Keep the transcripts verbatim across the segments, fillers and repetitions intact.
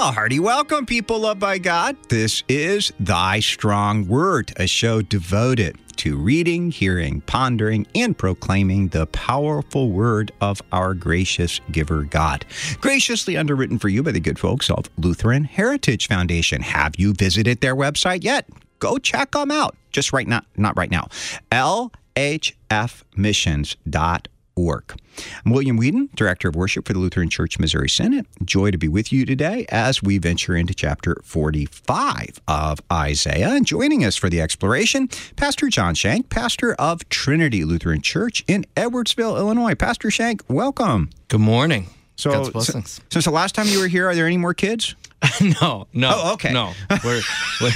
Well, hearty welcome, people loved by God. This is Thy Strong Word, a show devoted to reading, hearing, pondering, and proclaiming the powerful word of our gracious giver God. Graciously underwritten for you by the good folks of Lutheran Heritage Foundation. Have you visited their website yet? Go check them out. Just right now, not right now. L H F missions dot org. I'm William Whedon, Director of Worship for the Lutheran Church Missouri Synod. Joy to be with you today as we venture into chapter forty-five of Isaiah. And joining us for the exploration, Pastor John Shank, pastor of Trinity Lutheran Church in Edwardsville, Illinois. Pastor Shank, welcome. Good morning. So, God's blessings. Since, since the last time you were here, are there any more kids? no, no. Oh, okay. No. We're, we're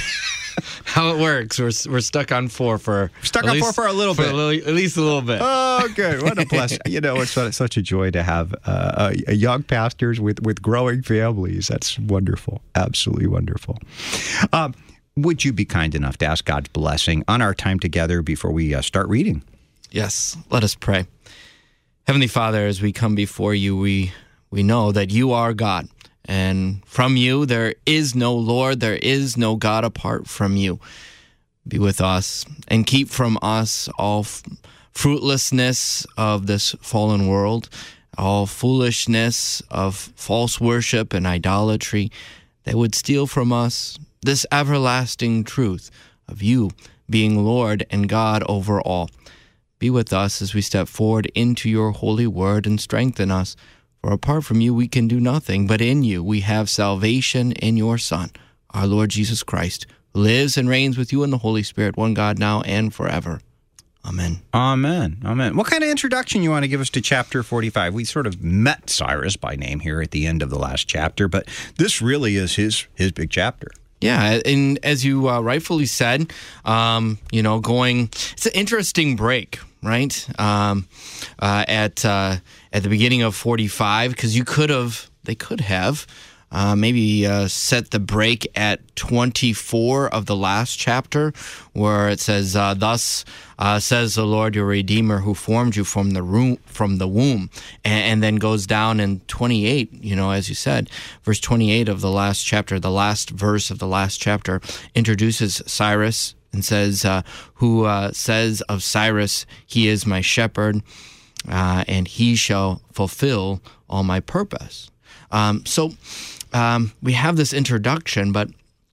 how it works. We're we're stuck on four for stuck on least, four for a little for bit, a little, at least a little bit. Oh, good. What a blessing! You know, it's such a joy to have uh, a, a young pastors with with growing families. That's wonderful. Absolutely wonderful. Um, would you be kind enough to ask God's blessing on our time together before we uh, start reading? Yes. Let us pray. Heavenly Father, as we come before you, we we know that you are God. And from you, there is no Lord, there is no God apart from you. Be with us and keep from us all f- fruitlessness of this fallen world, all foolishness of false worship and idolatry that would steal from us this everlasting truth of you being Lord and God over all. Be with us as we step forward into your holy word and strengthen us. For apart from you, we can do nothing, but in you we have salvation in your Son, our Lord Jesus Christ, who lives and reigns with you in the Holy Spirit, one God now and forever. Amen. Amen. Amen. What kind of introduction you want to give us to chapter forty-five? We sort of met Cyrus by name here at the end of the last chapter, but this really is his his big chapter. Yeah, and as you uh, rightfully said, um, you know, going, it's an interesting break, right? Um, uh, at uh, at the beginning of forty-five, because you could have, they could have uh, maybe uh, set the break at twenty-four of the last chapter, where it says, uh, "Thus uh, says the Lord your Redeemer, who formed you from the room, from the womb," and, and then goes down in twenty-eight. You know, as you said, verse twenty-eight of the last chapter, the last verse of the last chapter, introduces Cyrus and says, uh, "Who uh, says of Cyrus, he is my shepherd, uh, and he shall fulfill all my purpose." Um, so um, we have this introduction, but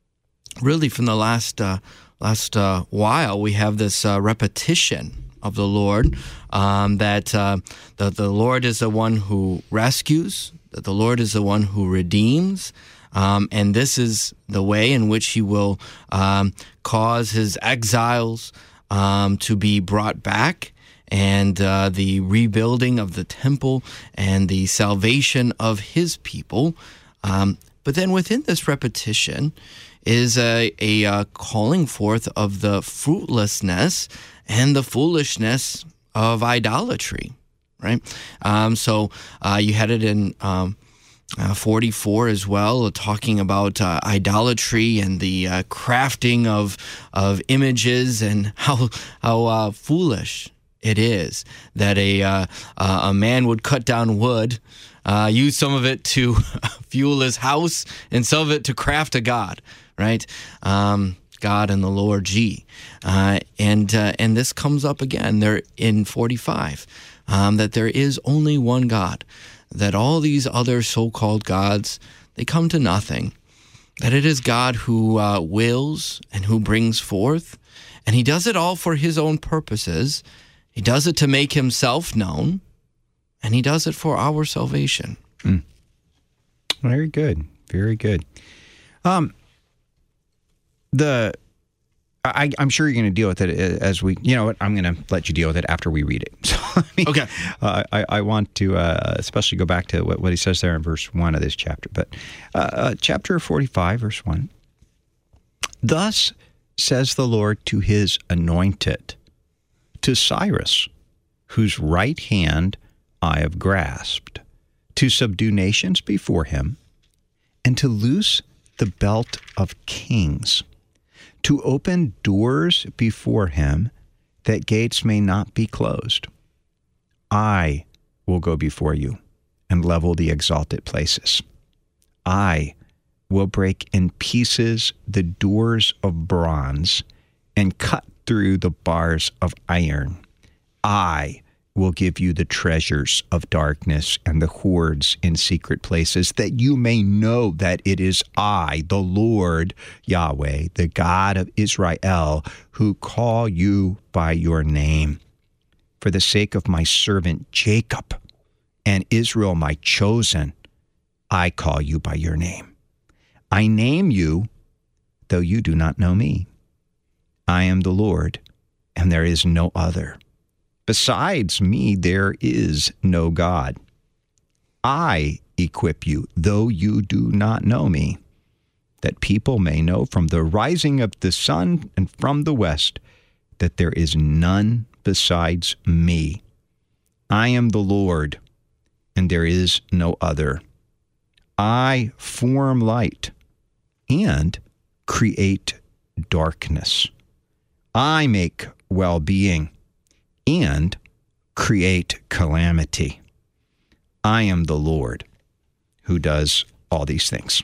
really from the last uh, last uh, while, we have this uh, repetition of the Lord, um, that uh, the, the Lord is the one who rescues, that the Lord is the one who redeems, um, and this is the way in which he will um, cause his exiles um, to be brought back, and uh, the rebuilding of the temple and the salvation of his people. Um, but then within this repetition is a, a uh, calling forth of the fruitlessness and the foolishness of idolatry, right? Um, so uh, you had it in um, uh, forty-four as well, talking about uh, idolatry and the uh, crafting of of images and how how uh, foolish it is that a uh, uh, a man would cut down wood, uh, use some of it to fuel his house, and some of it to craft a god, right? Um, God and the Lord G. Uh, and uh, and this comes up again there in forty-five, um, that there is only one God, that all these other so-called gods, they come to nothing, that it is God who uh, wills and who brings forth, and he does it all for his own purposes. He does it to make himself known, and he does it for our salvation. Mm. Very good. Very good. Um, the I, I'm sure you're going to deal with it as we, you know what, I'm going to let you deal with it after we read it. So, I mean, okay. Uh, I, I want to uh, especially go back to what, what he says there in verse one of this chapter. But uh, uh, chapter forty-five, verse one, "Thus says the Lord to his anointed, to Cyrus, whose right hand I have grasped, to subdue nations before him, and to loose the belt of kings, to open doors before him, that gates may not be closed. I will go before you and level the exalted places. I will break in pieces the doors of bronze and cut through the bars of iron. I will give you the treasures of darkness and the hoards in secret places, that you may know that it is I, the Lord Yahweh, the God of Israel, who call you by your name. For the sake of my servant Jacob and Israel, my chosen, I call you by your name. I name you, though you do not know me. I am the Lord, and there is no other. Besides me, there is no God. I equip you, though you do not know me, that people may know from the rising of the sun and from the west that there is none besides me. I am the Lord, and there is no other. I form light and create darkness. I make well-being and create calamity. I am the Lord who does all these things.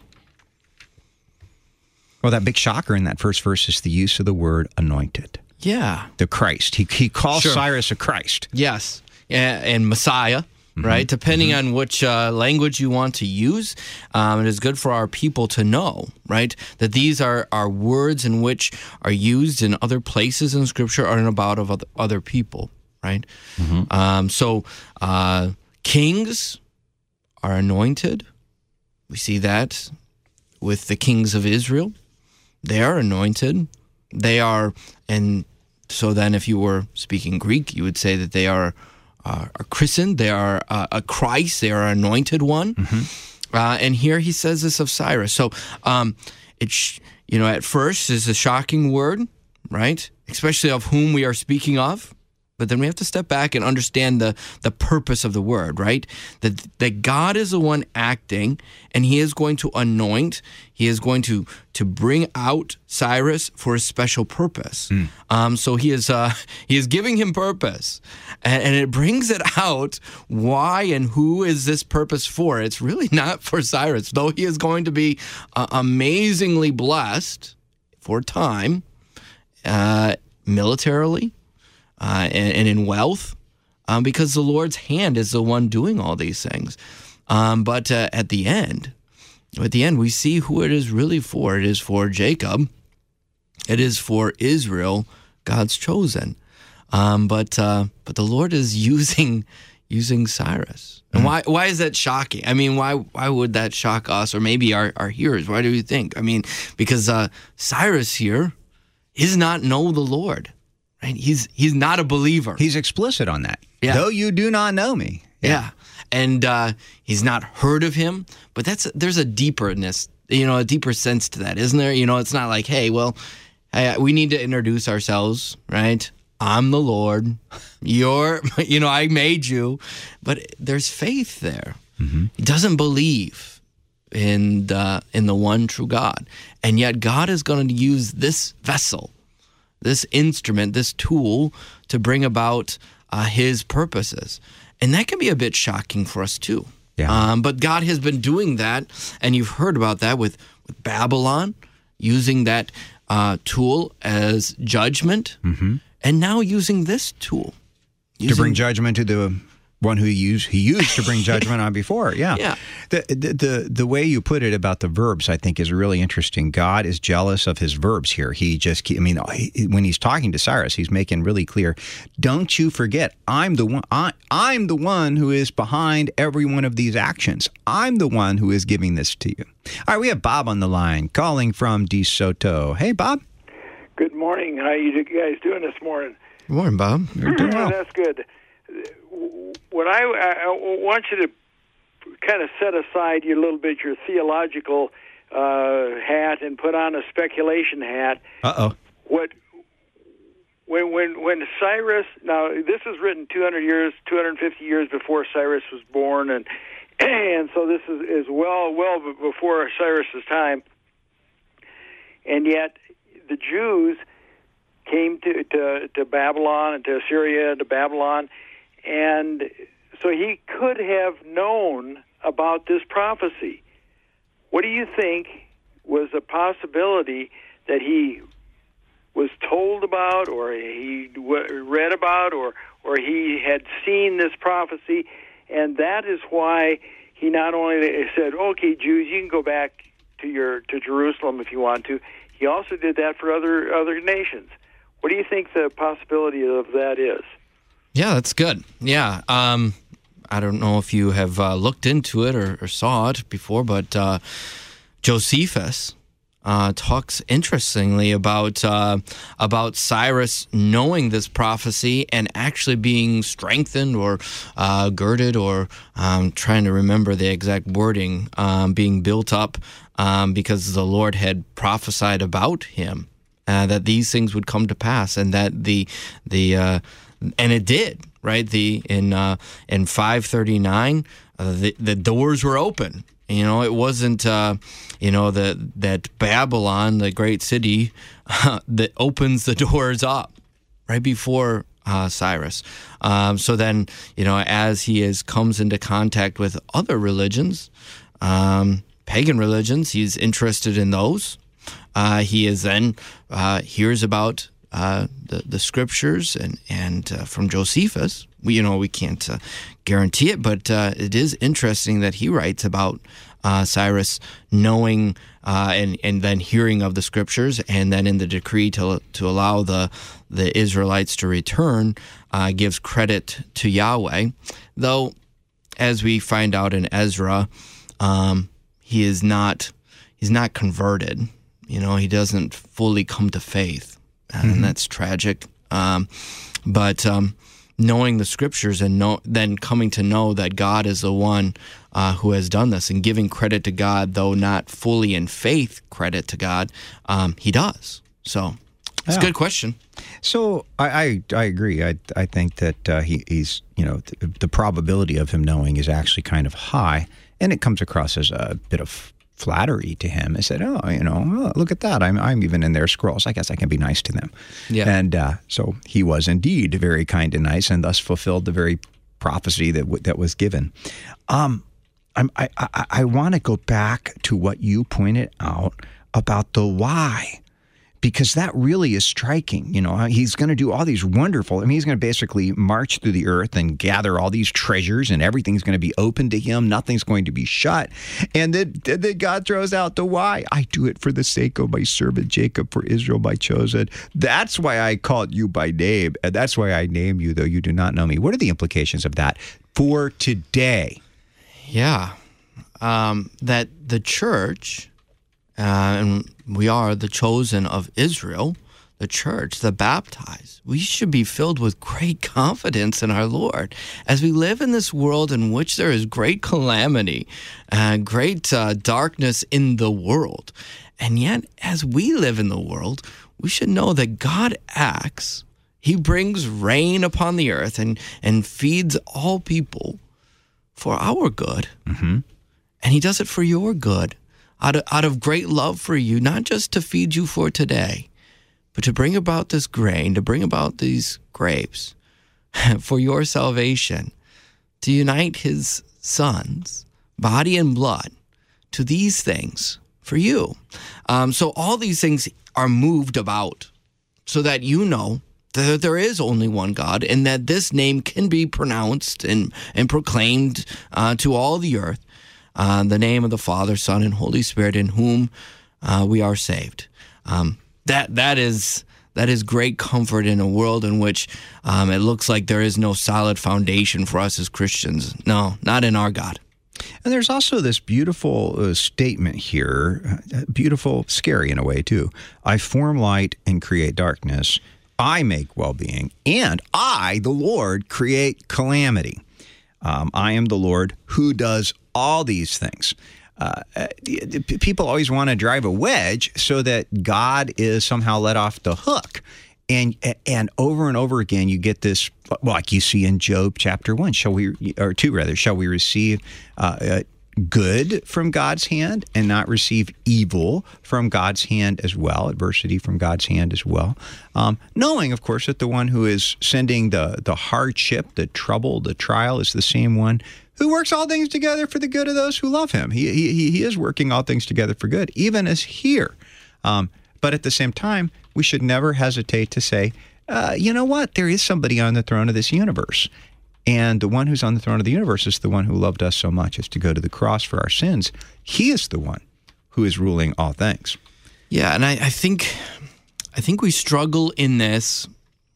Well, that big shocker in that first verse is the use of the word anointed. Yeah. The Christ. He, he calls Sure. Cyrus a Christ. Yes. And, and Messiah, mm-hmm. right? Depending mm-hmm. on which uh, language you want to use, um, it is good for our people to know, right? That these are, are words in which are used in other places in Scripture or in about of other, other people, right? Mm-hmm. Um, so uh, kings are anointed. We see that with the kings of Israel. They are anointed. They are, and so then if you were speaking Greek, you would say that they are, uh, are christened, they are uh, a Christ, they are an anointed one. Mm-hmm. Uh, and here he says this of Cyrus. So um, it, sh- you know, at first is a shocking word, right? Especially of whom we are speaking of. But then we have to step back and understand the, the purpose of the word, right? That that God is the one acting, and he is going to anoint, he is going to to bring out Cyrus for a special purpose. Mm. Um, so he is uh, he is giving him purpose, and, and it brings it out why and who is this purpose for. It's really not for Cyrus, though he is going to be uh, amazingly blessed for a time, uh, militarily, Uh, and, and in wealth, um, because the Lord's hand is the one doing all these things. Um, but uh, at the end, at the end, we see who it is really for. It is for Jacob. It is for Israel, God's chosen. Um, but uh, but the Lord is using using Cyrus. And why why is that shocking? I mean, why why would that shock us or maybe our, our hearers? Why do you think? I mean, because uh, Cyrus here does not know the Lord. Right? He's he's not a believer. He's explicit on that. Yeah. Though you do not know me. Yeah, yeah. and uh, he's not heard of him. But that's there's a deeperness, you know, a deeper sense to that, isn't there? You know, it's not like, hey, well, I, we need to introduce ourselves, right? I'm the Lord. You're, you know, I made you. But there's faith there. Mm-hmm. He doesn't believe in the in the one true God, and yet God is going to use this vessel, this instrument, this tool to bring about uh, his purposes. And that can be a bit shocking for us too. Yeah. Um, but God has been doing that, and you've heard about that with, with Babylon, using that uh, tool as judgment, mm-hmm. and now using this tool. Using, to bring judgment to the one who he used, he used to bring judgment on before. Yeah. Yeah. The, the the the way you put it about the verbs, I think, is really interesting. God is jealous of his verbs here. He just, I mean, he, when he's talking to Cyrus, he's making really clear, don't you forget, I'm the one, I, I'm the one who is behind every one of these actions. I'm the one who is giving this to you. All right, we have Bob on the line, calling from DeSoto. Hey, Bob. Good morning. How you guys doing this morning? Good morning, Bob. You're doing well. That's good. What I, I want you to kind of set aside your little bit your theological uh, hat and put on a speculation hat. Uh-oh. What when when when Cyrus, now this is written two hundred years, two hundred fifty years before Cyrus was born, and and so this is, is well well before Cyrus's time, and yet the Jews came to, to, to Babylon and to Assyria and to Babylon, and so he could have known about this prophecy. What do you think was a possibility that he was told about, or he w- read about, or or he had seen this prophecy, and that is why he not only said, "Okay, Jews, you can go back to your to Jerusalem if you want to." He also did that for other other nations. What do you think the possibility of that is? Yeah, that's good. Yeah. Um, I don't know if you have uh, looked into it or, or saw it before, but uh, Josephus uh, talks interestingly about uh, about Cyrus knowing this prophecy and actually being strengthened or uh, girded, or um, trying to remember the exact wording, um, being built up um, because the Lord had prophesied about him. Uh, that these things would come to pass, and that the the uh, and it did, right? The in uh, in five thirty-nine, uh, the the doors were open. You know, it wasn't uh, you know the that Babylon, the great city, uh, that opens the doors up right before uh, Cyrus. Um, so then, you know, as he is comes into contact with other religions, um, pagan religions, he's interested in those. Uh, he is then uh, hears about uh, the the scriptures and and uh, from Josephus. We, you know, we can't uh, guarantee it, but uh, it is interesting that he writes about uh, Cyrus knowing uh, and and then hearing of the scriptures, and then in the decree to to allow the the Israelites to return, uh, gives credit to Yahweh. Though, as we find out in Ezra, um, he is not he's not converted. You know, he doesn't fully come to faith, and mm-hmm. that's tragic. Um, but um, knowing the scriptures and know, then coming to know that God is the one uh, who has done this, and giving credit to God, though not fully in faith credit to God, um, he does. So it's yeah. a good question. So I, I, I agree. I I think that uh, he, he's, you know, the, the probability of him knowing is actually kind of high, and it comes across as a bit of flattery to him. I said, oh, you know, oh, look at that. I'm I'm even in their scrolls. I guess I can be nice to them. Yeah. And uh, so he was indeed very kind and nice, and thus fulfilled the very prophecy that w- that was given. Um, I'm, I I, I want to go back to what you pointed out about the why, because that really is striking. You know, he's going to do all these wonderful, I mean, he's going to basically march through the earth and gather all these treasures, and everything's going to be open to him. Nothing's going to be shut. And then, then God throws out the why. I do it for the sake of my servant Jacob, for Israel, my chosen. That's why I called you by name, and that's why I name you, though you do not know me. What are the implications of that for today? Yeah. Um, that the church... Uh, and we are the chosen of Israel, the church, the baptized. We should be filled with great confidence in our Lord. As we live in this world in which there is great calamity, uh, great uh, darkness in the world, and yet as we live in the world, we should know that God acts. He brings rain upon the earth and, and feeds all people for our good. Mm-hmm. And he does it for your good. Out of, out of great love for you, not just to feed you for today, but to bring about this grain, to bring about these grapes for your salvation, to unite his son's body and blood to these things for you. Um, so all these things are moved about so that you know that there is only one God, and that this name can be pronounced and, and proclaimed uh, to all the earth. Uh, the name of the Father, Son, and Holy Spirit, in whom uh, we are saved. Um, that that is that is great comfort in a world in which um, it looks like there is no solid foundation for us as Christians. No, not in our God. And there's also this beautiful uh, statement here, uh, beautiful, scary in a way too. I form light and create darkness. I make well-being, and I, the Lord, create calamity. Um, I am the Lord who does all these things. Uh, people always want to drive a wedge so that God is somehow let off the hook. And and over and over again, you get this, like you see in Job chapter one, shall we, or two rather, shall we receive uh, uh, good from God's hand and not receive evil from God's hand as well, adversity from God's hand as well. Um, knowing, of course, that the one who is sending the, the hardship, the trouble, the trial is the same one who works all things together for the good of those who love him. He he, he is working all things together for good, even as here. Um, but at the same time, we should never hesitate to say, uh, you know what? There is somebody on the throne of this universe. And the one who's on the throne of the universe is the one who loved us so much as to go to the cross for our sins. He is the one who is ruling all things. Yeah, and I, I think I think we struggle in this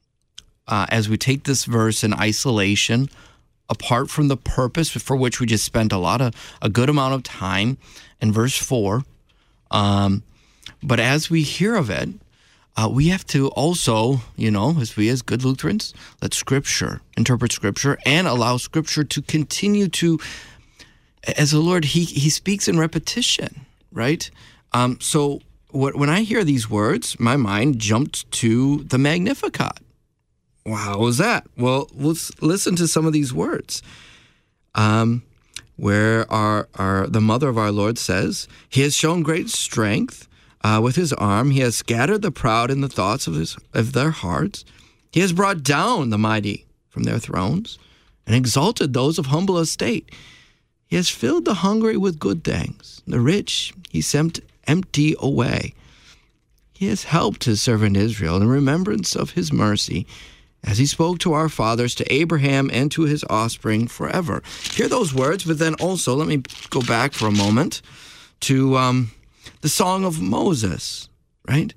uh, as we take this verse in isolation, apart from the purpose for which we just spent a lot of a good amount of time in verse four. Um, but as we hear of it, Uh, we have to also, you know, as we as good Lutherans, let Scripture, interpret Scripture, and allow Scripture to continue to, as the Lord, He He speaks in repetition, right? Um, so what, when I hear these words, my mind jumped to the Magnificat. Wow, how was that? Well, let's listen to some of these words. Um, where our, our the mother of our Lord says, He has shown great strength. Uh, with his arm, he has scattered the proud in the thoughts of his of their hearts. He has brought down the mighty from their thrones and exalted those of humble estate. He has filled the hungry with good things. The rich he sent empty away. He has helped his servant Israel in remembrance of his mercy, as he spoke to our fathers, to Abraham and to his offspring forever. Hear those words, but then also, let me go back for a moment to Um, the Song of Moses, right?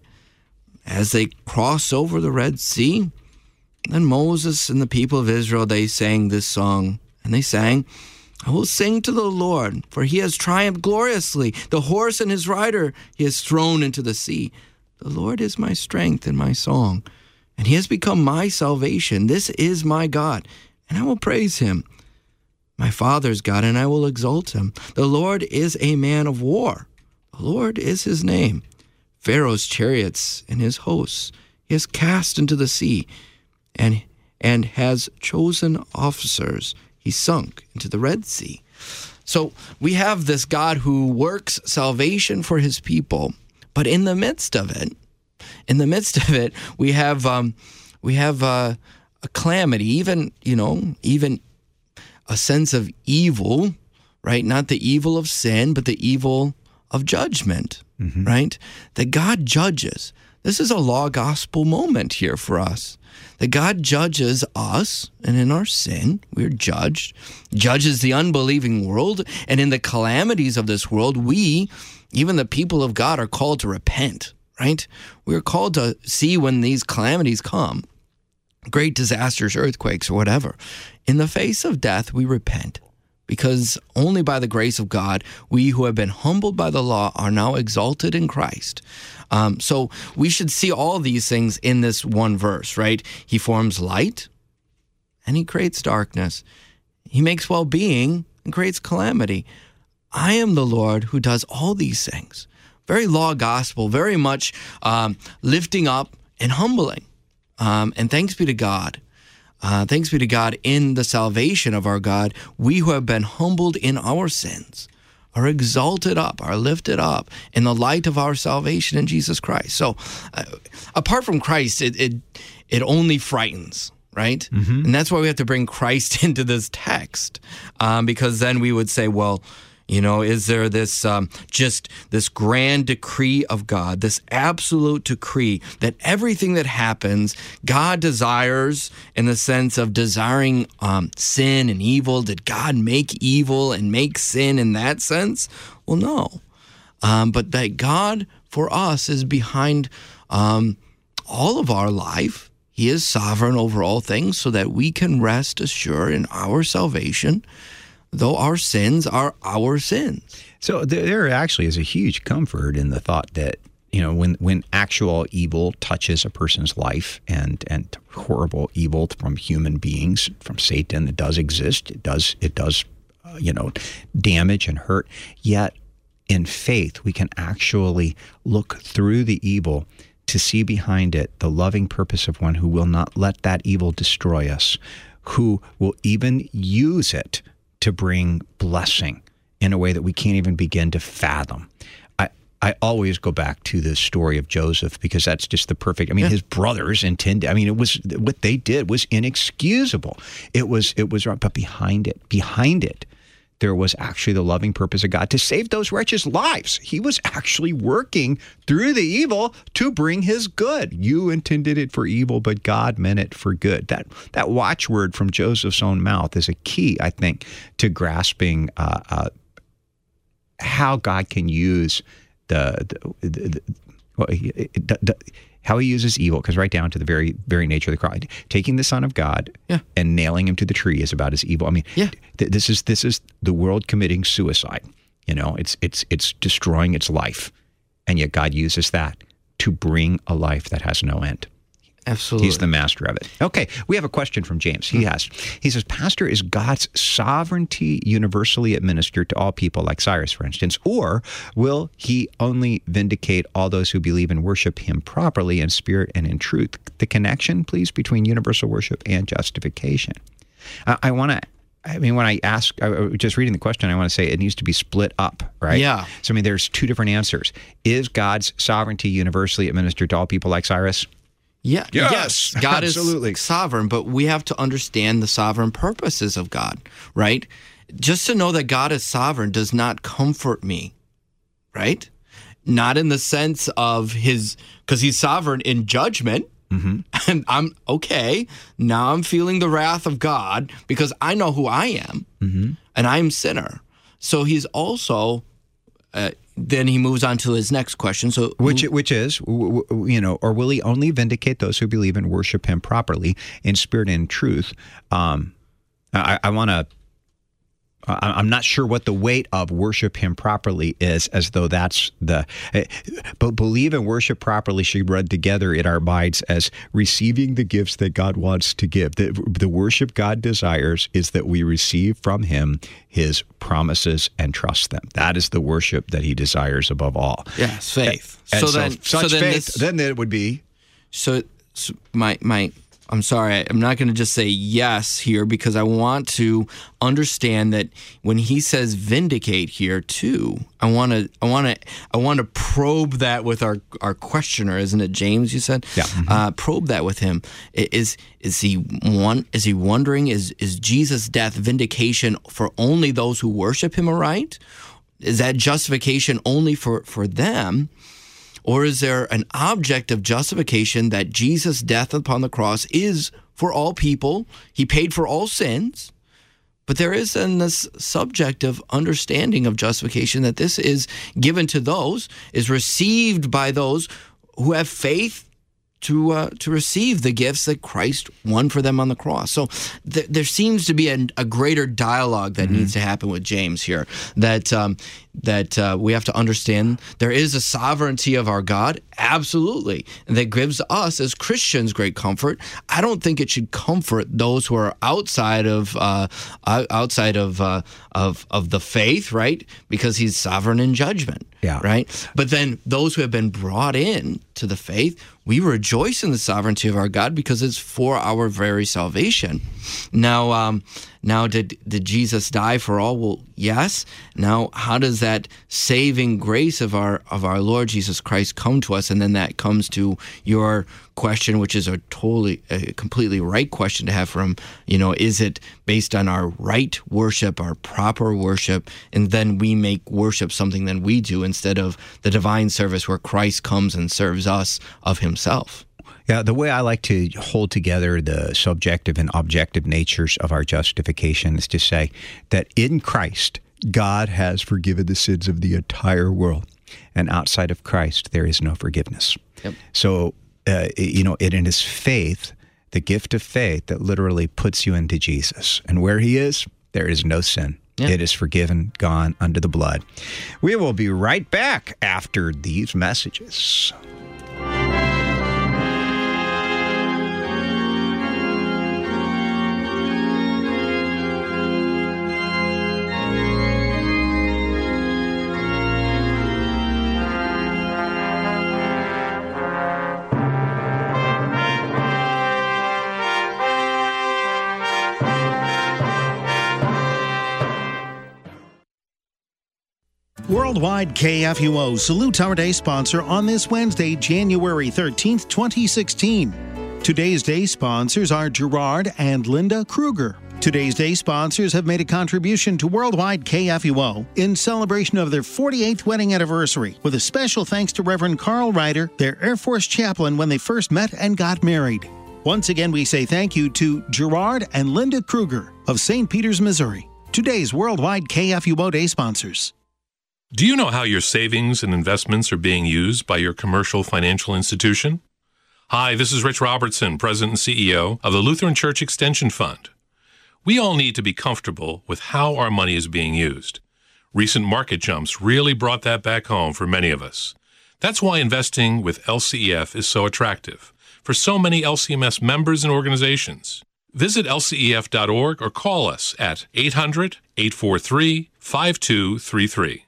As they cross over the Red Sea, then Moses and the people of Israel, they sang this song. And they sang, I will sing to the Lord, for he has triumphed gloriously. The horse and his rider he has thrown into the sea. The Lord is my strength and my song, and he has become my salvation. This is my God, and I will praise him. My father's God, and I will exalt him. The Lord is a man of war. The Lord is his name. Pharaoh's chariots and his hosts he has cast into the sea, and and has chosen officers he sunk into the Red Sea. So we have this God who works salvation for his people, but in the midst of it, in the midst of it, we have um, we have uh, a calamity, even you know, even a sense of evil, right? Not the evil of sin, but the evil of judgment, mm-hmm. right? That God judges. This is a law gospel moment here for us. That God judges us, and in our sin, we're judged, judges the unbelieving world, and in the calamities of this world, we, even the people of God, are called to repent, right? We're called to see when these calamities come, great disasters, earthquakes, or whatever. In the face of death, we repent. Because only by the grace of God, we who have been humbled by the law are now exalted in Christ. Um, so we should see all these things in this one verse, right? He forms light and he creates darkness. He makes well-being and creates calamity. I am the Lord who does all these things. Very law gospel, very much um, lifting up and humbling. Um, and thanks be to God. Uh, thanks be to God in the salvation of our God, we who have been humbled in our sins are exalted up, are lifted up in the light of our salvation in Jesus Christ. So uh, apart from Christ, it, it it only frightens, right? Mm-hmm. And that's why we have to bring Christ into this text, um, because then we would say, well, you know, is there this um, just this grand decree of God, this absolute decree that everything that happens, God desires in the sense of desiring um, sin and evil? Did God make evil and make sin in that sense? Well, no. Um, but that God for us is behind um, all of our life. He is sovereign over all things so that we can rest assured in our salvation, though our sins are our sins. So there actually is a huge comfort in the thought that, you know, when, when actual evil touches a person's life and, and horrible evil from human beings, from Satan, it does exist. It does, it does, uh, you know, damage and hurt. Yet in faith, we can actually look through the evil to see behind it the loving purpose of one who will not let that evil destroy us, who will even use it to bring blessing in a way that we can't even begin to fathom. I, I always go back to the story of Joseph because that's just the perfect, I mean, yeah. his brothers intended, I mean, it was, what they did was inexcusable. It was, it was wrong, but behind it, behind it, there was actually the loving purpose of God to save those wretches' lives. He was actually working through the evil to bring his good. You intended it for evil, but God meant it for good. That that watchword from Joseph's own mouth is a key, I think, to grasping uh, uh, how God can use the, the, the, the, well, the, the how he uses evil, because right down to the very very nature of the crime. Taking the Son of God yeah. and nailing him to the tree is about his evil. I mean, yeah. th- this is this is the world committing suicide. You know, it's it's it's destroying its life, and yet God uses that to bring a life that has no end. Absolutely. He's the master of it. Okay, we have a question from James. He has, he says, Pastor, is God's sovereignty universally administered to all people, like Cyrus, for instance, or will he only vindicate all those who believe and worship him properly in spirit and in truth? The connection, please, between universal worship and justification. I, I want to I mean, when I ask, I was just reading the question, I want to say it needs to be split up, right? Yeah. So, I mean, there's two different answers. Is God's sovereignty universally administered to all people, like Cyrus? Yeah. Yes, yes. God absolutely. is sovereign, but we have to understand the sovereign purposes of God, right? Just to know that God is sovereign does not comfort me, right? Not in the sense of his, because he's sovereign in judgment. Mm-hmm. And I'm, okay, now I'm feeling the wrath of God because I know who I am, mm-hmm. and I'm sinner. So he's also... Uh, then he moves on to his next question. So, which which is, you know, or will he only vindicate those who believe and worship him properly in spirit and in truth? Um, I, I want to. I'm not sure what the weight of worship him properly is, as though that's the, but believe and worship properly should run together in our minds as receiving the gifts that God wants to give. The, the worship God desires is that we receive from him his promises and trust them. That is the worship that he desires above all. Yes, faith. And, and so, so then, such so then faith, this, then it would be. So, so my my. I'm sorry, I'm not going to just say yes here because I want to understand that when he says vindicate here too, I want to I want to I want to probe that with our, our questioner, isn't it, James? You said, yeah. Mm-hmm. Uh, probe that with him. Is is he one? Is he wondering? Is is Jesus' death vindication for only those who worship him aright? Is that justification only for for them? Or is there an object of justification that Jesus' death upon the cross is for all people? He paid for all sins. But there is in this subjective understanding of justification that this is given to those, is received by those who have faith to uh, to receive the gifts that Christ won for them on the cross. So th- there seems to be a, a greater dialogue that mm-hmm. needs to happen with James here, that um, that uh, we have to understand there is a sovereignty of our God, absolutely, and that gives us as Christians great comfort. I don't think it should comfort those who are outside of uh, outside of uh, of of the faith, right? Because he's sovereign in judgment, yeah, right. But then those who have been brought in to the faith, we rejoice in the sovereignty of our God because it's for our very salvation. Now, um, now, did did Jesus die for all? Well, yes. Now, how does that saving grace of our of our Lord Jesus Christ come to us? And then that comes to your question, which is a totally, a completely right question to have from, you know, is it based on our right worship, our proper worship, and then we make worship something that we do instead of the divine service where Christ comes and serves us of himself? Yeah, the way I like to hold together the subjective and objective natures of our justification is to say that in Christ, God has forgiven the sins of the entire world, and outside of Christ, there is no forgiveness. Yep. So, uh, you know, it is faith, the gift of faith, that literally puts you into Jesus. And where he is, there is no sin. Yeah. It is forgiven, gone under the blood. We will be right back after these messages. Worldwide K F U O salutes our day sponsor on this Wednesday, January thirteenth, twenty sixteen. Today's day sponsors are Gerard and Linda Kruger. Today's day sponsors have made a contribution to Worldwide K F U O in celebration of their forty-eighth wedding anniversary, with a special thanks to Reverend Carl Ryder, their Air Force chaplain when they first met and got married. Once again, we say thank you to Gerard and Linda Kruger of Saint Peters, Missouri. Today's Worldwide K F U O Day sponsors. Do you know how your savings and investments are being used by your commercial financial institution? Hi, this is Rich Robertson, President and C E O of the Lutheran Church Extension Fund. We all need to be comfortable with how our money is being used. Recent market jumps really brought that back home for many of us. That's why investing with L C E F is so attractive for so many L C M S members and organizations. Visit L C E F dot org or call us at eight hundred, eight four three, five two three three.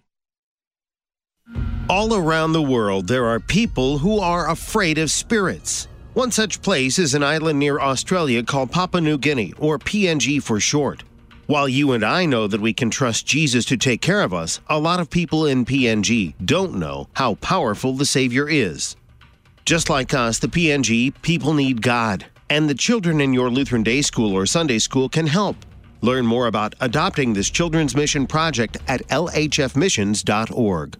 All around the world, there are people who are afraid of spirits. One such place is an island near Australia called Papua New Guinea, or P N G for short. While you and I know that we can trust Jesus to take care of us, a lot of people in P N G don't know how powerful the Savior is. Just like us, the P N G people need God, and the children in your Lutheran Day School or Sunday School can help. Learn more about adopting this children's mission project at L H F missions dot org.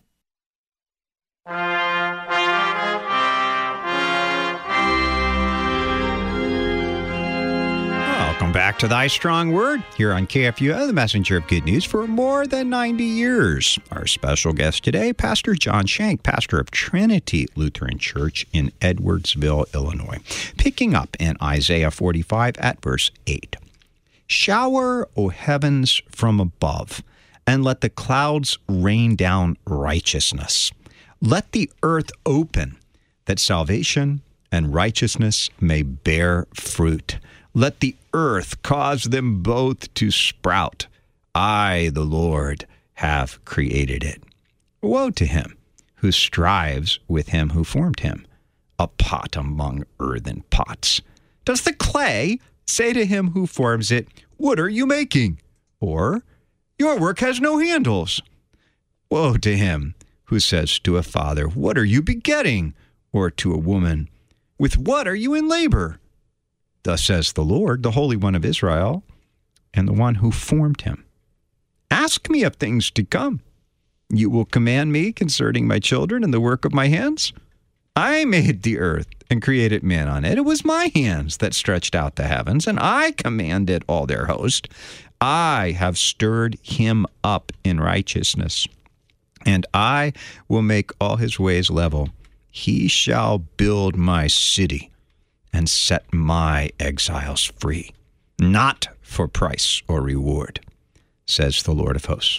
Welcome back to Thy Strong Word here on K F U O, the messenger of good news for more than ninety years. Our special guest today, Pastor John Shank, pastor of Trinity Lutheran Church in Edwardsville, Illinois. Picking up in Isaiah forty-five at verse eight. Shower, O heavens, from above, and let the clouds rain down righteousness. Let the earth open, that salvation and righteousness may bear fruit. Let the earth cause them both to sprout. I, the Lord, have created it. Woe to him who strives with him who formed him, a pot among earthen pots. Does the clay say to him who forms it, "What are you making?" Or, "Your work has no handles." Woe to him who says to a father, "What are you begetting?" Or to a woman, "With what are you in labor?" Thus says the Lord, the Holy One of Israel, and the one who formed him. Ask me of things to come. You will command me concerning my children and the work of my hands. I made the earth and created man on it. It was my hands that stretched out the heavens, and I commanded all their host. I have stirred him up in righteousness, and I will make all his ways level. He shall build my city and set my exiles free, not for price or reward, says the Lord of hosts.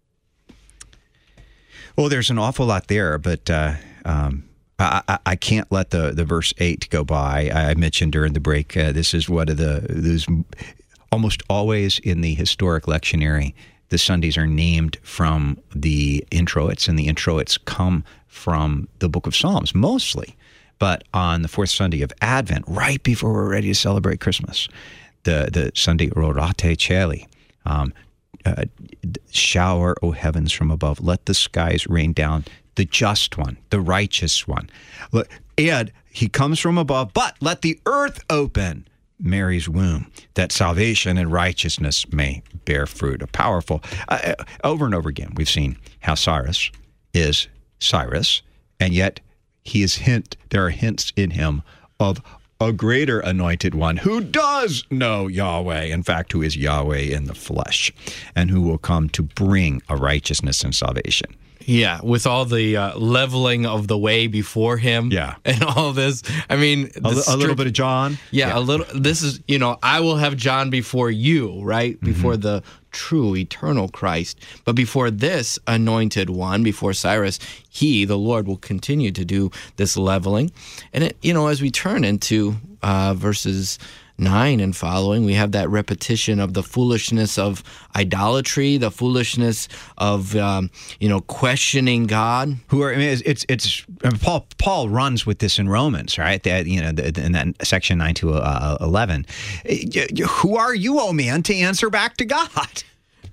Well, there's an awful lot there, but uh, um, I, I, I can't let the, the verse eight go by. I mentioned during the break, uh, this is one of the, those almost always in the historic lectionary, the Sundays are named from the introits, and the introits come from the book of Psalms, mostly. But on the fourth Sunday of Advent, right before we're ready to celebrate Christmas, the, the Sunday Rorate Cheli, um, uh, shower, O heavens, from above. Let the skies rain down the just one, the righteous one. And he comes from above, but let the earth open, Mary's womb, that salvation and righteousness may bear fruit. A powerful, uh, over and over again, we've seen how Cyrus is Cyrus, and yet he is hint. There are hints in him of a greater anointed one who does know Yahweh, in fact, who is Yahweh in the flesh, and who will come to bring a righteousness and salvation. Yeah, with all the uh, leveling of the way before him, yeah, and all this. I mean, a, a stri- little bit of John. Yeah, yeah, a little. This is, you know, I will have John before you, right? Before mm-hmm. the true eternal Christ. But before this anointed one, before Cyrus, he, the Lord, will continue to do this leveling. And, it, you know, as we turn into uh, verses nine and following, we have that repetition of the foolishness of idolatry, the foolishness of, um, you know, questioning God. Who are, I mean, it's, it's, it's Paul, Paul runs with this in Romans, right? That, you know, the, in that section nine to eleven. Who are you, oh man, to answer back to God?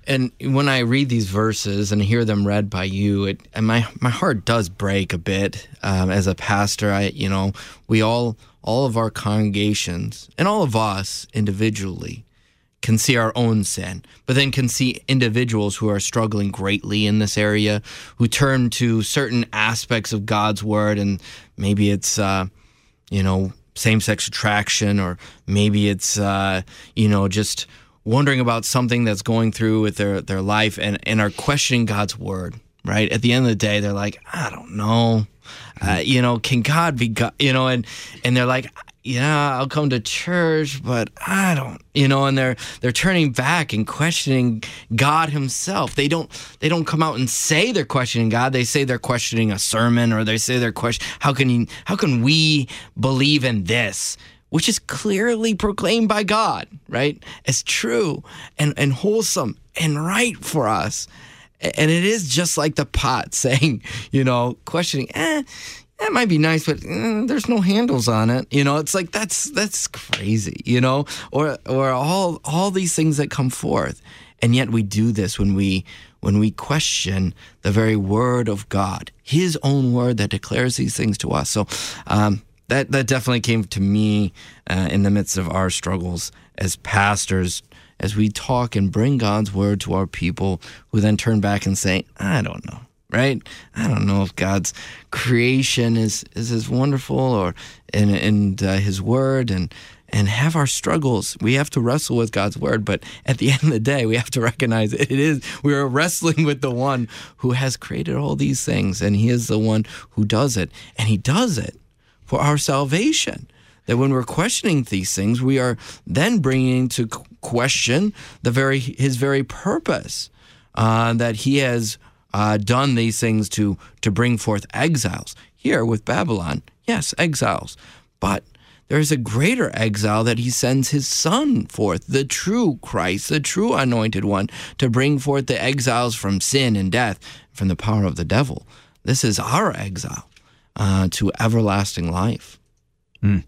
and when I read these verses and hear them read by you, it and my my heart does break a bit. Um, as a pastor, I you know we all all of our congregations and all of us individually can see our own sin, but then can see individuals who are struggling greatly in this area, who turn to certain aspects of God's word, and maybe it's uh, you know same-sex attraction, or maybe it's uh, you know just wondering about something that's going through with their, their life and, and are questioning God's word, right? At the end of the day, they're like, I don't know, uh, you know, can God be God? You know, and, and they're like, yeah, I'll come to church, but I don't, you know, and they're, they're turning back and questioning God himself. They don't, they don't come out and say they're questioning God. They say they're questioning a sermon, or they say they're question, how can you, how can we believe in this? Which is clearly proclaimed by God, right, as true and, and wholesome and right for us. And it is just like the pot saying, you know, questioning, eh, that might be nice, but eh, there's no handles on it. You know, it's like, that's that's crazy, you know, or or all all these things that come forth. And yet we do this when we when we question the very word of God, his own word that declares these things to us. So, um, That that definitely came to me uh, in the midst of our struggles as pastors, as we talk and bring God's word to our people, who then turn back and say, I don't know, right? I don't know if God's creation is, is as wonderful, or and, and uh, his word, and, and have our struggles. We have to wrestle with God's word, but at the end of the day, we have to recognize it is, we are wrestling with the one who has created all these things, and he is the one who does it, and he does it for our salvation. That when we're questioning these things, we are then bringing to question the very his very purpose, uh, that he has uh, done these things to to bring forth exiles. Here with Babylon, yes, exiles, but there is a greater exile that he sends his son forth, the true Christ, the true anointed one, to bring forth the exiles from sin and death, from the power of the devil. This is our exile. Uh, to everlasting life. Mm.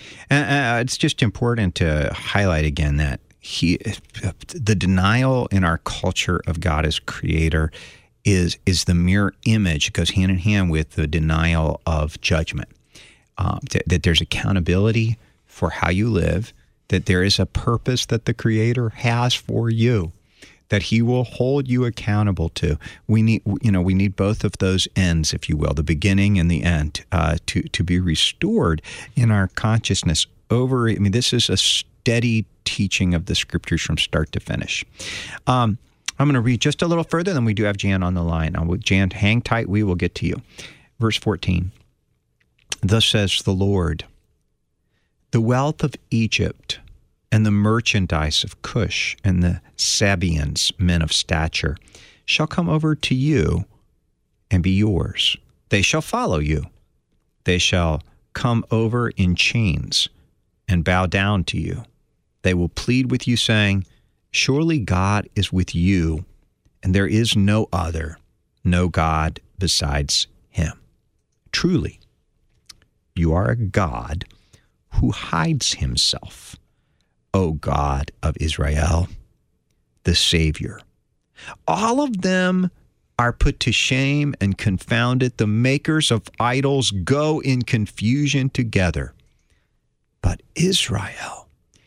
Uh, it's just important to highlight again that he, the denial in our culture of God as creator is is the mirror image. It goes hand in hand with the denial of judgment. Um, th- that there's accountability for how you live, that there is a purpose that the Creator has for you, that he will hold you accountable to. We need, you know, we need both of those ends, if you will, the beginning and the end, uh, to to be restored in our consciousness. Over, I mean, this is a steady teaching of the Scriptures from start to finish. Um, I'm going to read just a little further, then we do have Jan on the line. Now, Jan, hang tight. We will get to you. Verse fourteen. Thus says the Lord, the wealth of Egypt and the merchandise of Cush and the Sabaeans, men of stature, shall come over to you and be yours. They shall follow you. They shall come over in chains and bow down to you. They will plead with you, saying, surely God is with you, and there is no other, no God besides him. Truly, you are a God who hides himself, O God of Israel, the Savior. All of them are put to shame and confounded. The makers of idols go in confusion together. But Israel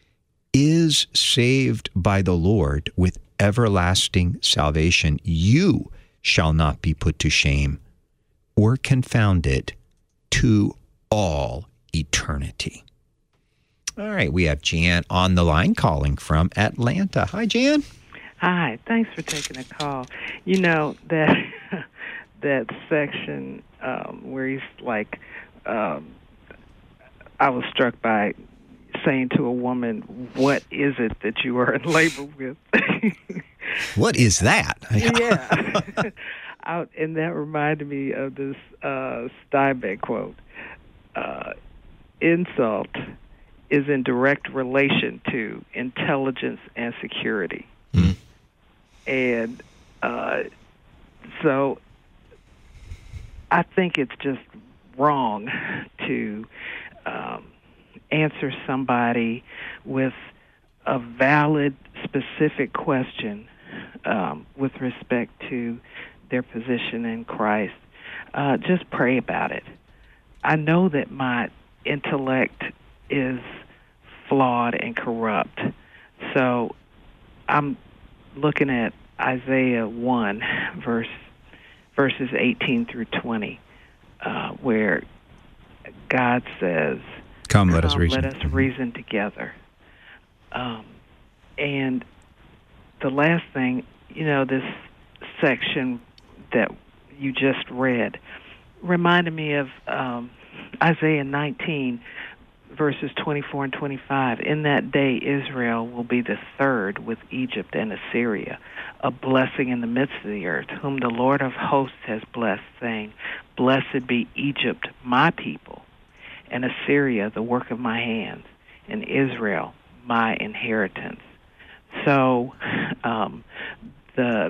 is saved by the Lord with everlasting salvation. You shall not be put to shame or confounded to all eternity. All right, we have Jan on the line calling from Atlanta. Hi, Jan. Hi, thanks for taking a call. You know, that that section um, where he's like, um, I was struck by saying to a woman, what is it that you are in labor with? What is that? Yeah. Out, and that reminded me of this uh, Steinbeck quote. Uh, insult is in direct relation to intelligence and security. Mm. And uh, so I think it's just wrong to um, answer somebody with a valid, specific question um, with respect to their position in Christ, uh, just pray about it. I know that my intellect is flawed and corrupt, so I'm looking at Isaiah one, verse verses eighteen through twenty, uh, where God says, Come, let us reason. Let us reason together. Um, and the last thing, you know, this section that you just read reminded me of um, Isaiah nineteen, verses twenty-four and twenty-five. In that day, Israel will be the third with Egypt and Assyria, a blessing in the midst of the earth, whom the Lord of hosts has blessed, saying, Blessed be Egypt, my people, and Assyria, the work of my hands, and Israel, my inheritance. So, um, the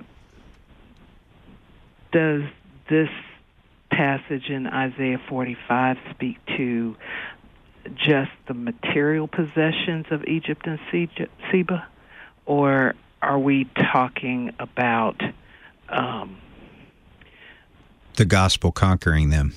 does this passage in Isaiah forty-five speak to just the material possessions of Egypt and Seba, or are we talking about um, the gospel conquering them?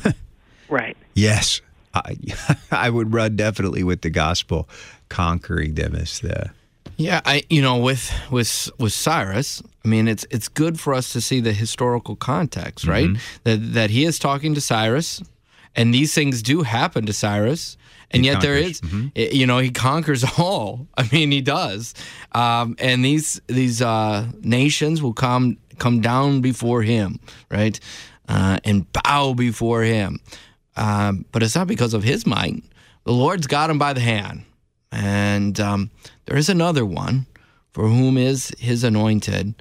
Right. Yes. I, I would run definitely with the gospel conquering them as the... Yeah, I you know with with with Cyrus, I mean it's it's good for us to see the historical context, right? Mm-hmm. That that he is talking to Cyrus, and these things do happen to Cyrus, and he yet conquers. there is, mm-hmm. you know, he conquers all. I mean, he does, um, and these these uh, nations will come come down before him, right, uh, and bow before him. Um, but it's not because of his might. The Lord's got him by the hand. And um, there is another one for whom is his anointed,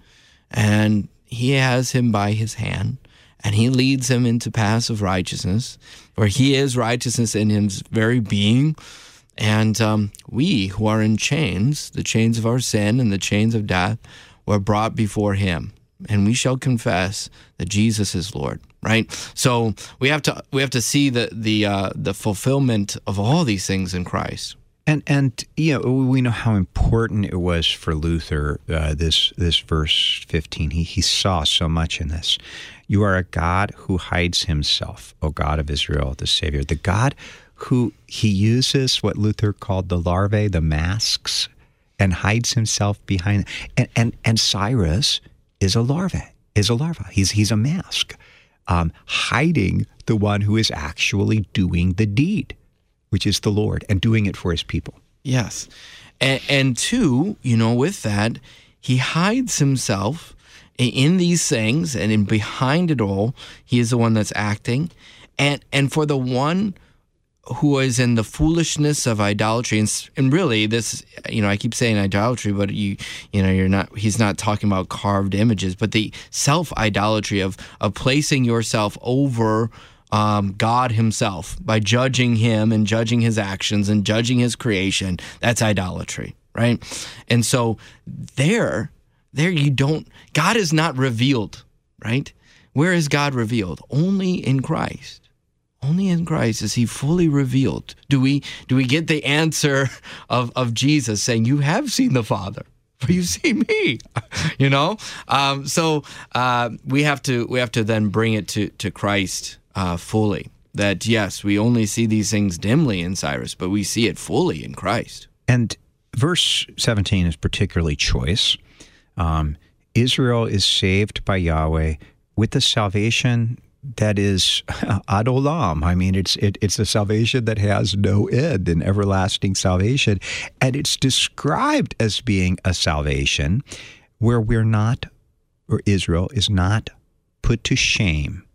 and he has him by his hand, and he leads him into paths of righteousness, for he is righteousness in his very being. And um, we who are in chains, the chains of our sin and the chains of death, were brought before him, and we shall confess that Jesus is Lord. Right, so we have to we have to see the the uh, the fulfillment of all these things in Christ. And and you know, we know how important it was for Luther. Uh, this this verse fifteen, he he saw so much in this. You are a God who hides himself, O God of Israel, the Savior, the God who he uses what Luther called the larvae, the masks, and hides himself behind. And and, and Cyrus is a larva, is a larva. He's he's a mask. Um, hiding the one who is actually doing the deed, which is the Lord, and doing it for his people. Yes. And, and two, you know, with that, he hides himself in these things, and in behind it all, he is the one that's acting. And and for the one who is in the foolishness of idolatry, and, and really this, you know, I keep saying idolatry, but you, you know, you're not. He's not talking about carved images, but the self-idolatry of of placing yourself over um, God Himself by judging Him and judging His actions and judging His creation. That's idolatry, right? And so there, there you don't. God is not revealed, right? Where is God revealed? Only in Christ. Only in Christ is he fully revealed. Do we do we get the answer of, of Jesus saying, you have seen the Father, for you've seen me, you know? Um, so uh, we have to we have to then bring it to, to Christ uh, fully. That, yes, we only see these things dimly in Cyrus, but we see it fully in Christ. And verse seventeen is particularly choice. Um, Israel is saved by Yahweh with the salvation that is ad olam. I mean, it's it, it's a salvation that has no end, an everlasting salvation. And it's described as being a salvation where we're not, or Israel is not put to shame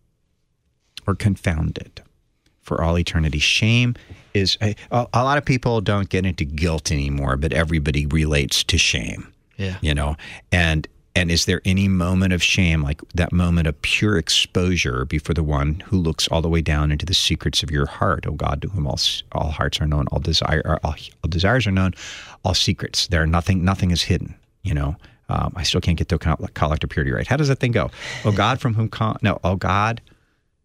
or confounded for all eternity. Shame is, a, a lot of people don't get into guilt anymore, but everybody relates to shame. Yeah. You know, and And is there any moment of shame, like that moment of pure exposure before the one who looks all the way down into the secrets of your heart, O God, to whom all all hearts are known, all desire, all, all desires are known, all secrets. There, nothing, nothing is hidden. You know, um, I still can't get the collect of purity right. How does that thing go? O God, from whom con- no, O God,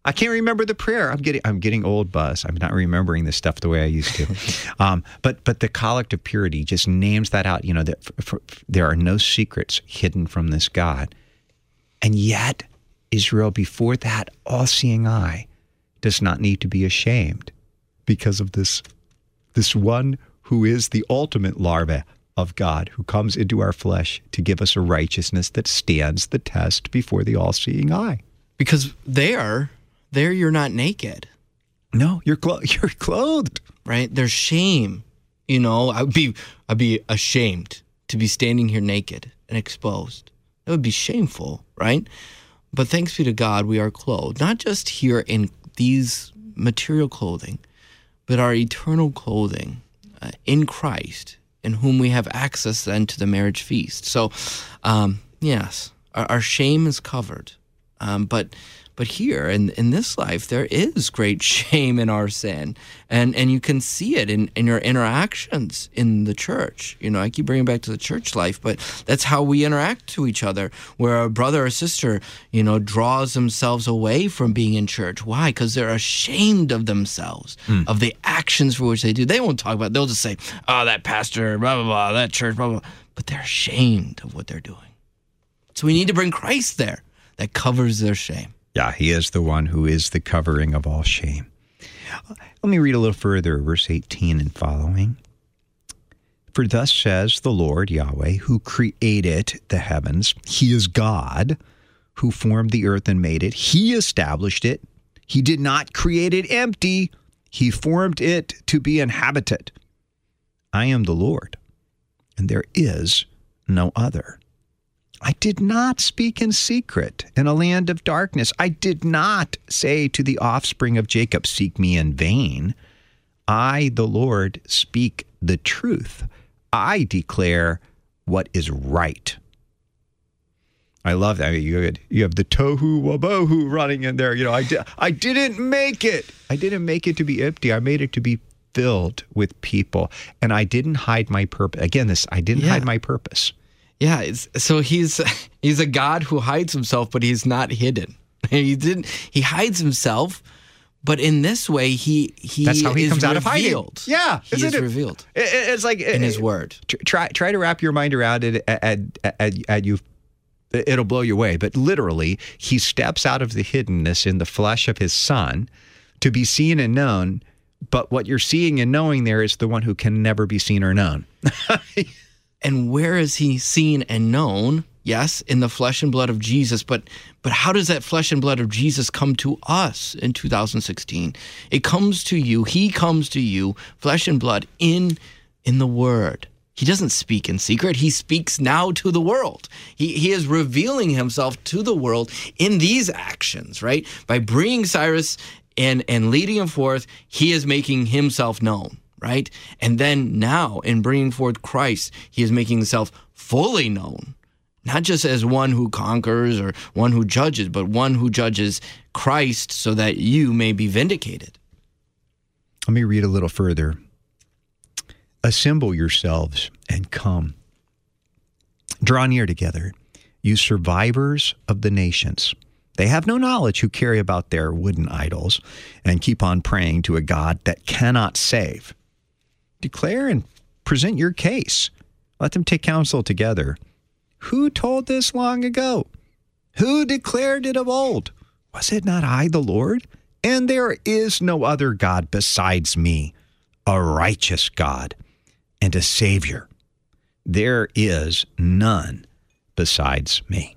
I can't remember the prayer. I'm getting I'm getting old, Buzz. I'm not remembering this stuff the way I used to. um, but but the collect of purity just names that out. You know, that for, for, there are no secrets hidden from this God. And yet, Israel, before that all-seeing eye, does not need to be ashamed because of this, this one who is the ultimate larva of God, who comes into our flesh to give us a righteousness that stands the test before the all-seeing eye. Because there, there you're not naked. No, you're clo- you're clothed. Right? There's shame. You know, I'd be I'd be ashamed to be standing here naked and exposed. That would be shameful, right? But thanks be to God, we are clothed, not just here in these material clothing, but our eternal clothing uh, in Christ, in whom we have access then to the marriage feast. So, um, yes, our, our shame is covered. Um, but but here in, in this life, there is great shame in our sin. And and you can see it in, in your interactions in the church. You know, I keep bringing it back to the church life, but that's how we interact to each other, where a brother or sister, you know, draws themselves away from being in church. Why? Because they're ashamed of themselves, mm. of the actions for which they do. They won't talk about it. They'll just say, oh, that pastor, blah, blah, blah, that church, blah, blah, blah. But they're ashamed of what they're doing. So we need to bring Christ there that covers their shame. Yeah, he is the one who is the covering of all shame. Let me read a little further, verse eighteen and following. For thus says the Lord Yahweh, who created the heavens. He is God, who formed the earth and made it. He established it. He did not create it empty. He formed it to be inhabited. I am the Lord, and there is no other. I did not speak in secret in a land of darkness. I did not say to the offspring of Jacob, seek me in vain. I, the Lord, speak the truth. I declare what is right. I love that. You have, you have the tohu wabohu running in there. You know, I, di- I didn't make it. I didn't make it to be empty. I made it to be filled with people. And I didn't hide my purpose. Again, this, I didn't yeah. hide my purpose. Yeah, it's, so he's he's a God who hides himself, but he's not hidden. He didn't. He hides himself, but in this way, he he that's how he is comes out revealed. of hiding. Yeah, he is it? revealed. It, it's like in it, His Word. Try try to wrap your mind around it. At, at, at you, it'll blow you away. But literally, he steps out of the hiddenness in the flesh of his Son to be seen and known. But what you're seeing and knowing there is the one who can never be seen or known. And where is he seen and known? Yes, in the flesh and blood of Jesus. But but how does that flesh and blood of Jesus come to us in two thousand sixteen? It comes to you. He comes to you, flesh and blood, in in the Word. He doesn't speak in secret. He speaks now to the world. He he is revealing himself to the world in these actions, right? By bringing Cyrus and, and leading him forth, he is making himself known. Right? And then now, in bringing forth Christ, he is making himself fully known, not just as one who conquers or one who judges, but one who judges Christ so that you may be vindicated. Let me read a little further. Assemble yourselves and come. Draw near together, you survivors of the nations. They have no knowledge who carry about their wooden idols and keep on praying to a God that cannot save. Declare and present your case. Let them take counsel together. Who told this long ago? Who declared it of old? Was it not I, the Lord? And there is no other God besides me, a righteous God and a Savior. There is none besides me.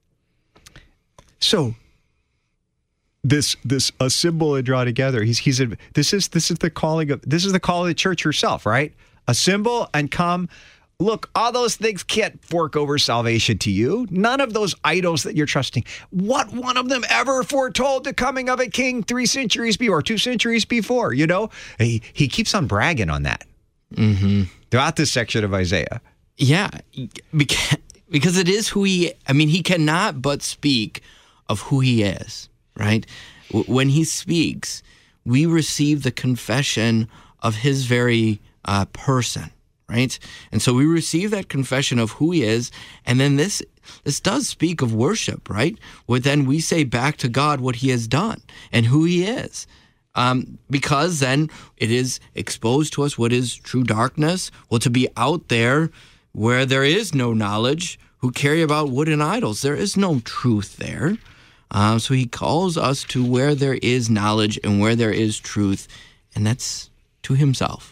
So, This this assemble and draw together. He's he's a, this is this is the calling of this is the call of the church herself, right? Assemble and come. Look, all those things can't fork over salvation to you. None of those idols that you're trusting. What one of them ever foretold the coming of a king three centuries before, two centuries before? You know, he he keeps on bragging on that mm-hmm. throughout this section of Isaiah. Yeah, because because it is who he. I mean, he cannot but speak of who he is. Right? When he speaks, we receive the confession of his very uh, person, right? And so we receive that confession of who he is, and then this this does speak of worship, right? Where then we say back to God what he has done and who he is. Um, because then it is exposed to us what is true darkness. Well, to be out there where there is no knowledge, who carry about wooden idols, there is no truth there. Uh, so he calls us to where there is knowledge and where there is truth, and that's to himself.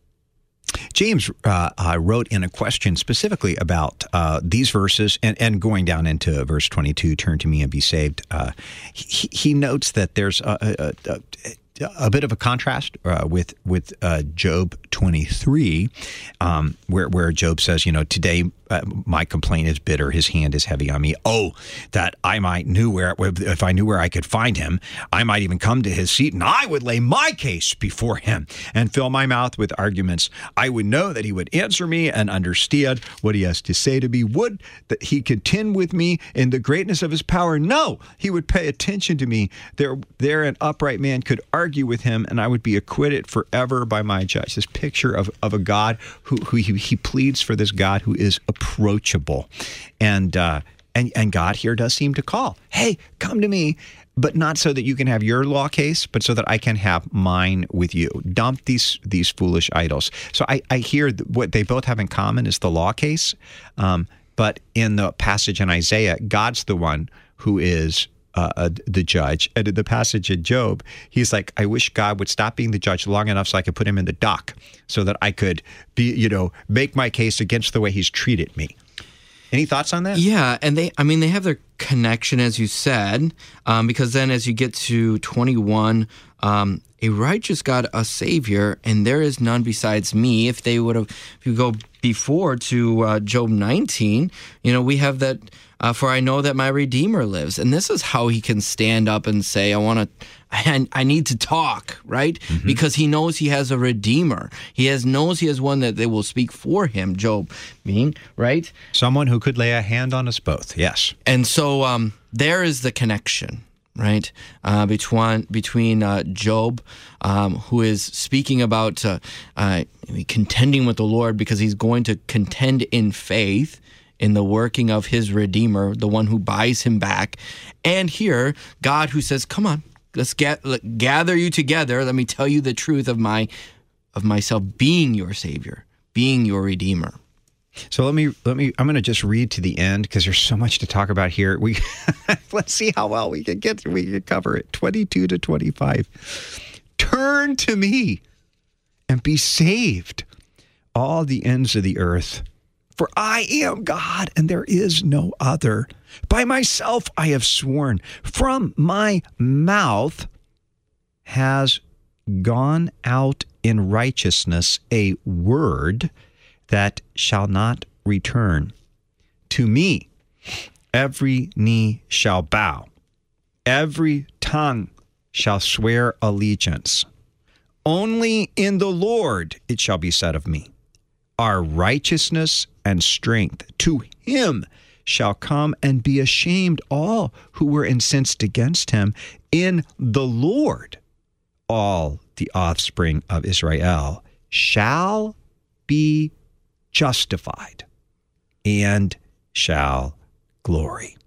James uh, uh, wrote in a question specifically about uh, these verses and, and going down into verse twenty-two, turn to me and be saved. Uh, he, he notes that there's a, a, a, a bit of a contrast uh, with with uh, Job twenty-three, um, where, where Job says, you know, today uh, my complaint is bitter, his hand is heavy on me. Oh, that I might knew where, if I knew where I could find him, I might even come to his seat and I would lay my case before him and fill my mouth with arguments. I would know that he would answer me and understand what he has to say to me. Would that he contend with me in the greatness of his power? No, he would pay attention to me. There, there an upright man could argue with him, and I would be acquitted forever by my judge. This picture of, of a God who, who he, he pleads for this God who is approachable. And, uh, and, and God here does seem to call, hey, come to me, but not so that you can have your law case, but so that I can have mine with you. Dump these these foolish idols. So I, I hear what they both have in common is the law case. Um, but in the passage in Isaiah, God's the one who is uh, uh, the judge. And in the passage in Job, he's like, I wish God would stop being the judge long enough so I could put him in the dock so that I could be, you know, make my case against the way he's treated me. Any thoughts on that? Yeah, and they, I mean, they have their connection, as you said, um, because then as you get to twenty-one, um, a righteous God, a Savior, and there is none besides me. If they would have, if you go before to uh, Job nineteen, you know, we have that, uh, for I know that my Redeemer lives. And this is how he can stand up and say, I want to, I, I need to talk, right? Mm-hmm. Because he knows he has a Redeemer. He has knows he has one that they will speak for him, Job being, right? Someone who could lay a hand on us both, yes. And so um, there is the connection, right, uh, between between uh, Job, um, who is speaking about uh, uh, contending with the Lord because he's going to contend in faith in the working of his Redeemer, the one who buys him back. And here, God who says, come on, let's get, let, gather you together. Let me tell you the truth of my of myself being your Savior, being your Redeemer. So let me let me. I'm going to just read to the end because there's so much to talk about here. We let's see how well we can get. We can cover it. twenty-two to twenty-five. Turn to me and be saved, all the ends of the earth. For I am God and there is no other. By myself I have sworn. From my mouth has gone out in righteousness a word that shall not return. To me every knee shall bow, every tongue shall swear allegiance. Only in the Lord it shall be said of me, our righteousness and strength. To him shall come and be ashamed all who were incensed against him. In the Lord all the offspring of Israel shall be justified and shall glory.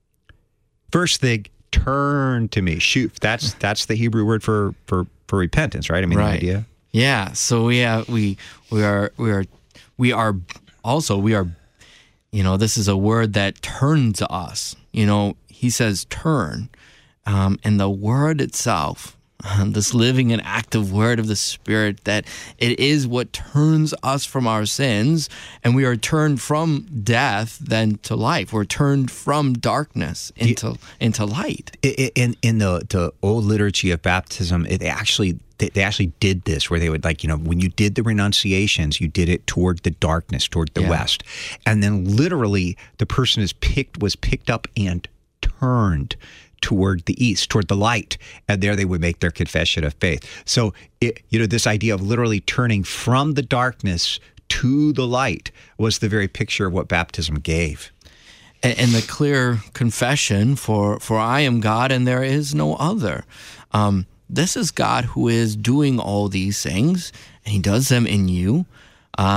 First thing, turn to me. Shuv. That's that's the Hebrew word for for, for repentance, right? I mean, right. the idea. Yeah. So we have we we are we are we are also we are. You know, this is a word that turns us. You know, he says turn, um, and the word itself. This living and active word of the Spirit, that it is what turns us from our sins, and we are turned from death then to life. We're turned from darkness into into light. In in the, the old liturgy of baptism, it actually they actually did this where they would, like, you know, when you did the renunciations, you did it toward the darkness, toward the yeah. west, and then literally the person is picked was picked up and turned toward the east, toward the light, and there they would make their confession of faith. So, it, you know, this idea of literally turning from the darkness to the light was the very picture of what baptism gave. And, and the clear confession, for, for I am God and there is no other. Um, this is God who is doing all these things, and he does them in you. Um, for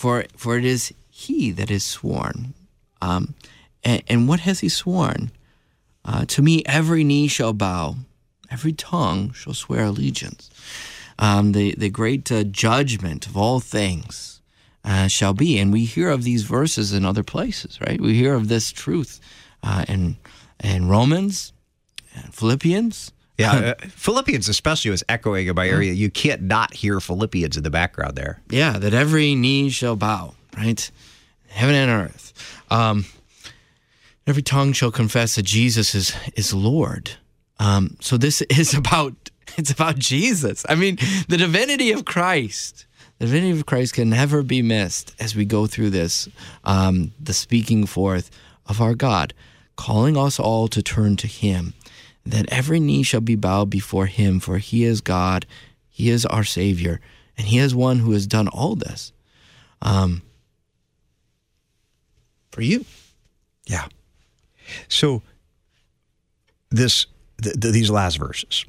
For for it is he that is sworn. Um, and, and what has he sworn? Uh, to me, every knee shall bow, every tongue shall swear allegiance. Um, the, the great uh, judgment of all things uh, shall be. And we hear of these verses in other places, right? We hear of this truth uh, in, in Romans and Philippians. Yeah, uh, Philippians especially was echoing in my area. You can't not hear Philippians in the background there. Yeah, that every knee shall bow, right? Heaven and earth. Um, every tongue shall confess that Jesus is is Lord. Um, so this is about, it's about Jesus. I mean, the divinity of Christ. The divinity of Christ can never be missed as we go through this, um, the speaking forth of our God, calling us all to turn to him. That every knee shall be bowed before him, for he is God, he is our Savior, and he is one who has done all this um, for you. Yeah. So this th- th- these last verses,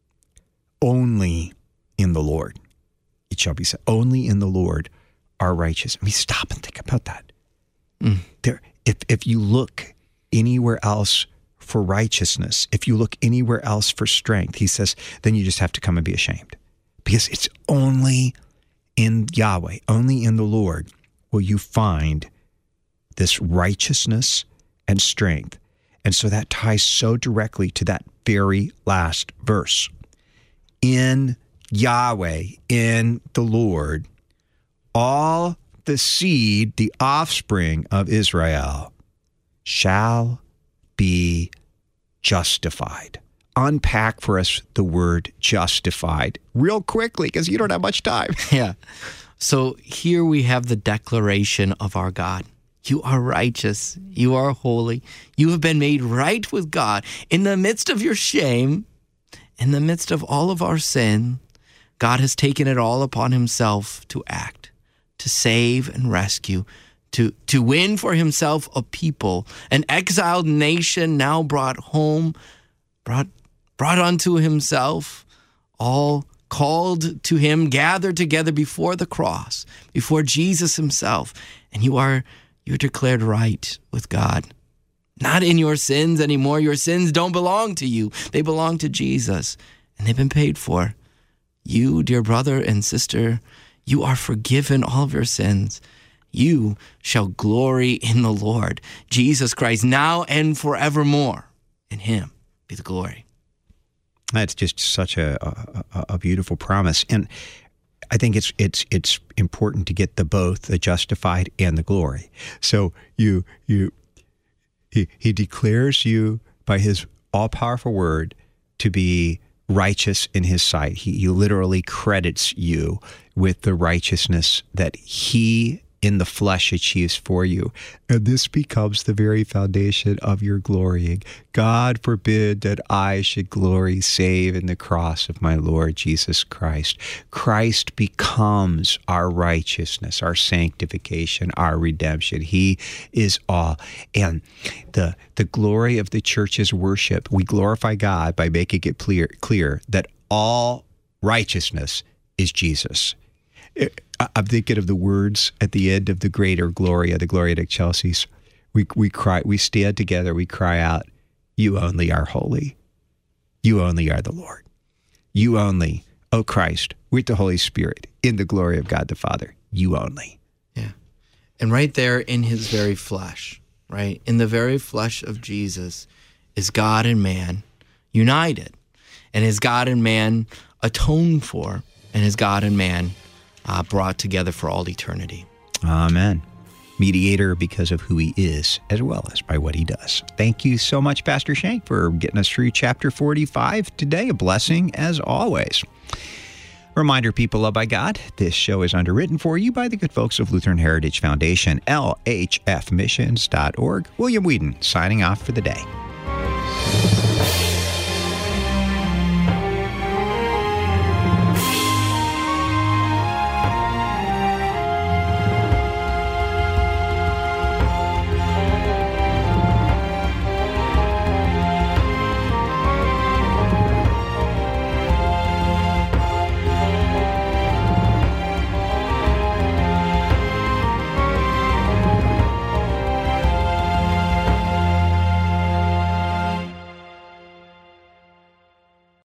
only in the Lord it shall be said, only in the Lord are righteous. I mean, stop and think about that. Mm. There, if if you look anywhere else for righteousness, if you look anywhere else for strength, he says, then you just have to come and be ashamed. Because it's only in Yahweh, only in the Lord will you find this righteousness and strength. And so that ties so directly to that very last verse. In Yahweh, in the Lord, all the seed, the offspring of Israel, shall be justified. Unpack for us the word justified real quickly, because you don't have much time. Yeah. So here we have the declaration of our God. You are righteous. You are holy. You have been made right with God. In the midst of your shame, in the midst of all of our sin, God has taken it all upon himself to act, to save and rescue, to, to win for himself a people, an exiled nation now brought home, brought, brought unto himself, all called to him, gathered together before the cross, before Jesus himself. And you are you're declared right with God. Not in your sins anymore. Your sins don't belong to you. They belong to Jesus, and they've been paid for. You, dear brother and sister, you are forgiven all of your sins. You shall glory in the Lord, Jesus Christ, now and forevermore. In him be the glory. That's just such a, a, a beautiful promise. And I think it's it's it's important to get the both, the justified and the glory. So you you he, he declares you by his all-powerful word to be righteous in his sight. He, he literally credits you with the righteousness that he in the flesh achieves for you. And this becomes the very foundation of your glorying. God forbid that I should glory save in the cross of my Lord Jesus Christ. Christ becomes our righteousness, our sanctification, our redemption. He is all. And the the glory of the church's worship, we glorify God by making it clear, clear that all righteousness is Jesus. It, I'm thinking of the words at the end of the Greater Gloria, the Gloria de Excelsis. We we cry, we stand together, we cry out, you only are holy. You only are the Lord. You only, O Christ, with the Holy Spirit, in the glory of God the Father, you only. Yeah. And right there in his very flesh, right? In the very flesh of Jesus is God and man united. And is God and man atoned for, and is God and man Uh, brought together for all eternity. Amen. Mediator because of who he is, as well as by what he does. Thank you so much, Pastor Shank, for getting us through chapter forty-five today. A blessing as always. Reminder, people loved by God, this show is underwritten for you by the good folks of Lutheran Heritage Foundation, L H F missions dot org. William Whedon signing off for the day.